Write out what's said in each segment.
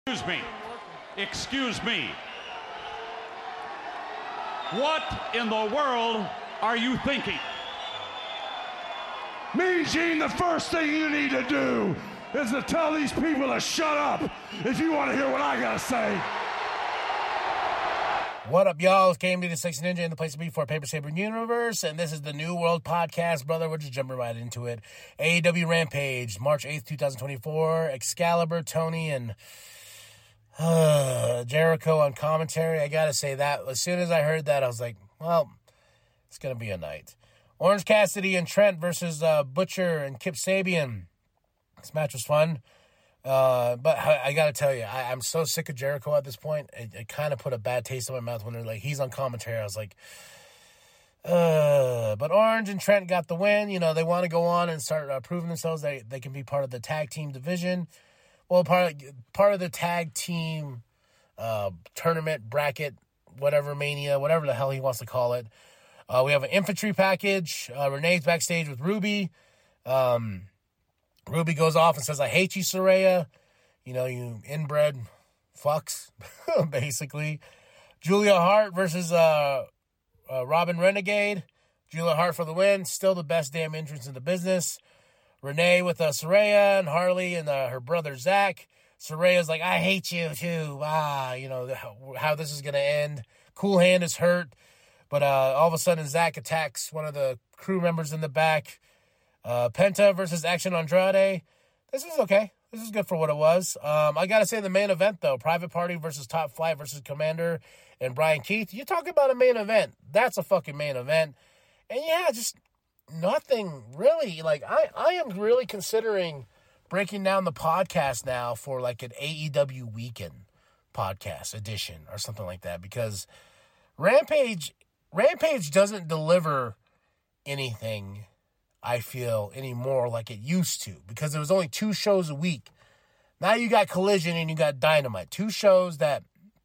Excuse me. What in the world are you thinking? Mean Gene, the first thing you need to do is to tell these people to shut up if you want to hear what I gotta say. What up, y'all? It's KMD the Sexy Ninja in the place to be for Paper Saber Universe, and this is the New World Podcast, brother. We're just jumping right into it. AEW Rampage, March 8th, 2024. Excalibur, Tony, and Jericho on commentary. I gotta say that as soon as I heard that, I was like, well, it's gonna be a night. Orange Cassidy and Trent versus Butcher and Kip Sabian. This match was fun. But I gotta tell you, I'm so sick of Jericho at this point. It kind of put a bad taste in my mouth when they're like, he's on commentary. I was like, but Orange and Trent got the win. You know, they want to go on and start proving themselves. They can be part of the tag team division. Well, part of the tag team tournament bracket, whatever, Mania, whatever the hell he wants to call it. We have an infantry package. Renee's backstage with Ruby. Ruby goes off and says, I hate you, Saraya. You know, you inbred fucks, basically. Julia Hart versus Robin Renegade. Julia Hart for the win. Still the best damn entrance in the business. Renee with Saraya and Harley and her brother Zach. Saraya's like, I hate you too. You know, how this is going to end. Cool Hand is hurt. But all of a sudden, Zach attacks one of the crew members in the back. Penta versus Action Andrade. This is okay. This is good for what it was. I got to say the main event, though. Private Party versus Top Flight versus Commander and Brian Keith. You're talking about a main event. That's a fucking main event. And yeah, just nothing really. Like, I am really considering breaking down the podcast now for like an AEW weekend podcast edition or something like that. Because Rampage doesn't deliver anything, I feel, anymore like it used to, because there was only 2 shows a week. Now you got Collision and you got Dynamite. 2 shows that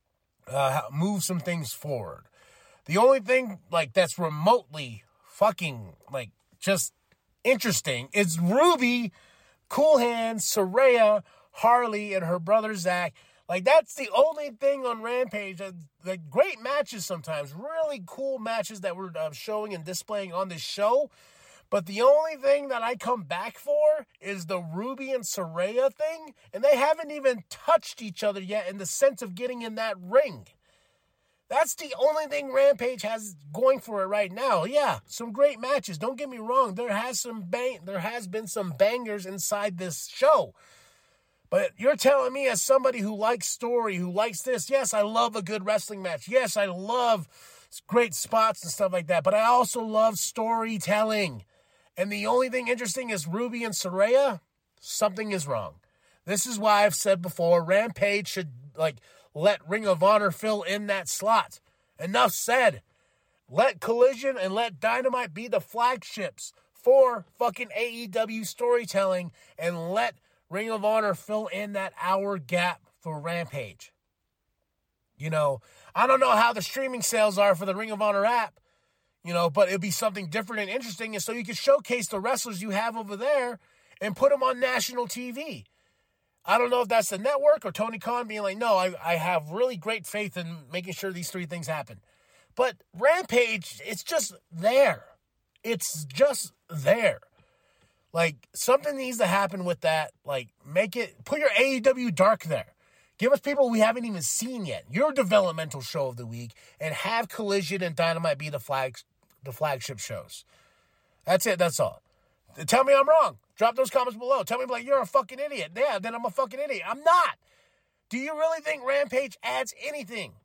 move some things forward. The only thing like that's remotely fucking like just interesting is Ruby, Cool Hand, Saraya, Harley, and her brother Zach. Like, that's the only thing on Rampage. The great matches sometimes, really cool matches that we're showing and displaying on this show. But the only thing that I come back for is the Ruby and Saraya thing. And they haven't even touched each other yet in the sense of getting in that ring. That's the only thing Rampage has going for it right now. Yeah, some great matches. Don't get me wrong. There has been some bangers inside this show. But you're telling me, as somebody who likes story, who likes this, yes, I love a good wrestling match. Yes, I love great spots and stuff like that. But I also love storytelling. And the only thing interesting is Ruby and Saraya. Something is wrong. This is why I've said before, Rampage should let Ring of Honor fill in that slot. Enough said. Let Collision and let Dynamite be the flagships for fucking AEW storytelling, and let Ring of Honor fill in that hour gap for Rampage. You know, I don't know how the streaming sales are for the Ring of Honor app, you know, but it'd be something different and interesting, and so you can showcase the wrestlers you have over there and put them on national TV. I don't know if that's the network or Tony Khan being like, no, I have really great faith in making sure these 3 things happen. But Rampage, it's just there. It's just there. Like, something needs to happen with that. Like, put your AEW Dark there. Give us people we haven't even seen yet. Your developmental show of the week, and have Collision and Dynamite be the flagship shows. That's it. That's all. Tell me I'm wrong. Drop those comments below. Tell me, like, you're a fucking idiot. Yeah, then I'm a fucking idiot. I'm not. Do you really think Rampage adds anything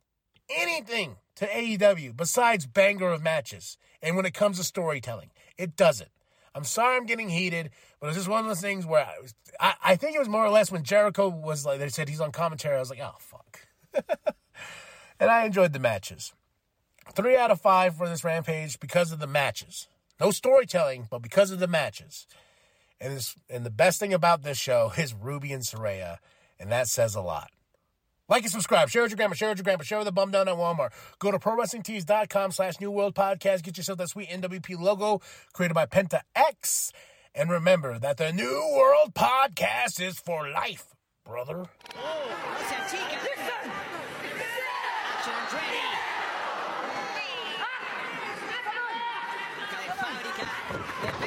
to AEW besides banger of matches? And when it comes to storytelling, it doesn't. I'm sorry I'm getting heated, but it's just one of those things where I think it was more or less when Jericho was like, they said he's on commentary, I was like, oh, fuck. And I enjoyed the matches. 3 out of 5 for this Rampage because of the matches. No storytelling, but because of the matches. And the best thing about this show is Ruby and Saraya, and that says a lot. Like and subscribe. Share with your grandma. Share with your grandpa. Share with the bum down at Walmart. Go to ProWrestlingTees.com/New World Podcast. Get yourself that sweet NWP logo created by Penta X. And remember that the New World Podcast is for life, brother. Oh, Get